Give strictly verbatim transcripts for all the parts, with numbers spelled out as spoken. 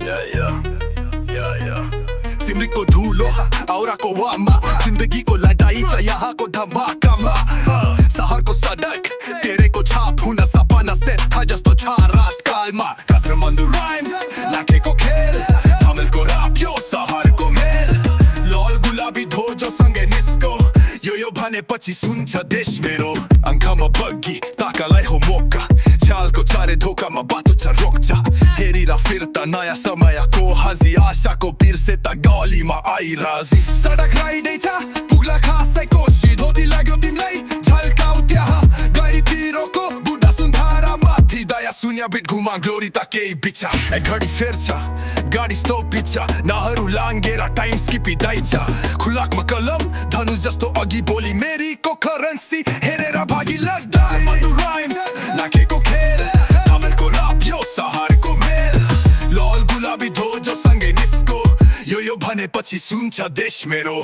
yeah, yeah, yeah, yeah. सिमरिकको धुलो औराको वामा जिन्दगीको लडाई छ यहाँको धमाकामा सहरको सडक तेरेको छाप हुन सपना सेट था जस्तो छ रात कालमा काठमाडौँ राइम्स लाखेको खेल तमिलको राप यो सहरको मेल लाल गुलाबी धोजो सँगै निस्को यो यो भनेपछि सुन्छ देश मेरो आँखामा बग्गी ताकालाई हो मौका चालको चारे धोकामा बाटो छ रोक्छ हेरेर फिर्ता नयाँ समयको हजी आशाको बिर्से त गलीमा आइराजी सडक राइडै छ पुग्ला खासै कोसी धोती लाग्यो तिमीलाई झल्काउ त्यहाँ गरी पिरोको बुढा सुन्धारा माथि दया सुन्या बिट घुमा ग्लोरी त केही बिचा ए घडी फेर्छ गाडी स्टोप बिचा नहरु लाङ्गेर टाइम स्किप दैछ खुलाकमा कलम धनु जस्तो अघि बोली मेरीको करेन्सी हेरेर भागी लाग्दा मधु राइम्स लाखेको खेल तमिलको राप यो सहरको मेल लाल गुलाबी धोजो सँगै निस्को यो यो भनेपछि सुन्छ देश मेरो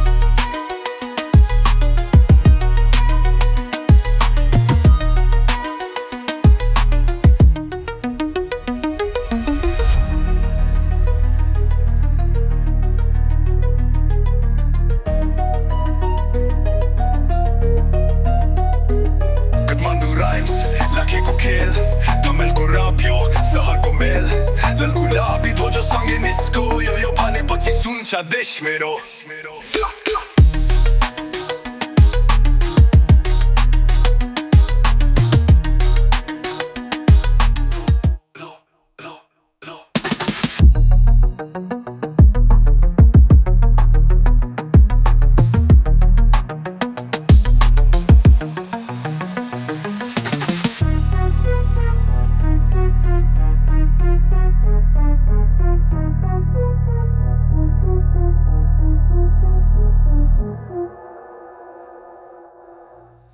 तमिलको राप यो सहरको मेल लाल गुलाबी धोजो सँगै निस्को यो यो भनेपछि सुन्छ देश मेरो